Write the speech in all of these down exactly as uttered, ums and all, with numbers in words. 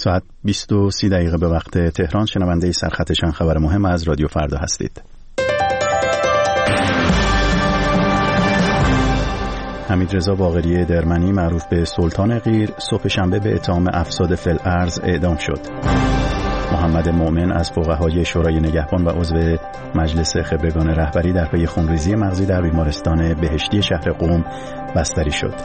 ساعت بیست و سی دقیقه به وقت تهران. شنونده سرخط چند خبر مهم از رادیو فردا هستید. حمیدرضا باقری درمنی معروف به سلطان قیر صبح شنبه به اتهام افساد فی الارض اعدام شد. محمد مومن از فقهای شورای نگهبان و عضو مجلس خبرگان رهبری در پی خونریزی مغزی در بیمارستان بهشتی شهر قم بستری شد.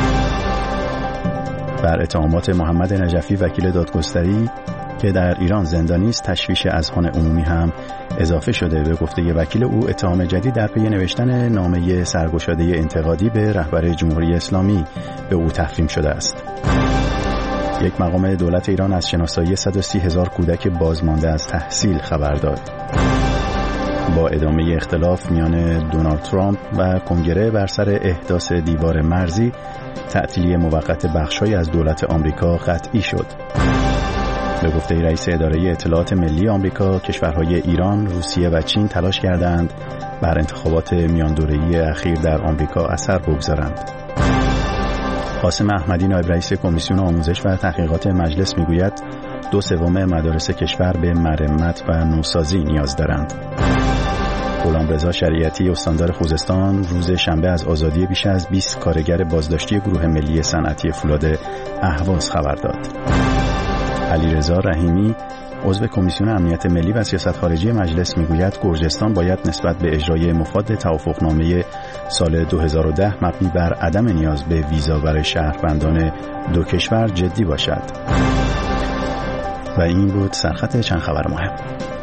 بر اتهامات محمد نجفی وکیل دادگستری که در ایران زندانی است تشویش اذهان عمومی هم اضافه شده. به گفته وکیل او اتهام جدید در پی نوشتن نامه سرگشاده انتقادی به رهبر جمهوری اسلامی به او تفهیم شده است. یک مقام دولت ایران از شناسایی صد و سی هزار کودک بازمانده از تحصیل خبر داد. با ادامه اختلاف میان دونالد ترامپ و کنگره بر سر احداث دیوار مرزی، تعطیلی موقت بخش‌هایی از دولت آمریکا قطعی شد. به گفته رئیس اداره اطلاعات ملی آمریکا، کشورهای ایران، روسیه و چین تلاش کردند بر انتخابات میاندوره‌ای اخیر در آمریکا اثر بگذارند. قاسم احمدی نایب رئیس کمیسیون آموزش و تحقیقات مجلس میگوید دو سوم مدارس کشور به مرمت و نوسازی نیاز دارند. غلامرضا شریعتی استاندار خوزستان روز شنبه از آزادی بیش از بیست کارگر بازداشتی گروه ملی صنعتی فولاد اهواز خبر داد. علیرضا رحیمی عضو کمیسیون امنیت ملی و سیاست خارجی مجلس میگوید گرجستان باید نسبت به اجرای مفاد توافقنامه سال دو هزار و ده مبنی بر عدم نیاز به ویزا برای شهروندان دو کشور جدی باشد. و این بود سرخط چند خبر مهم.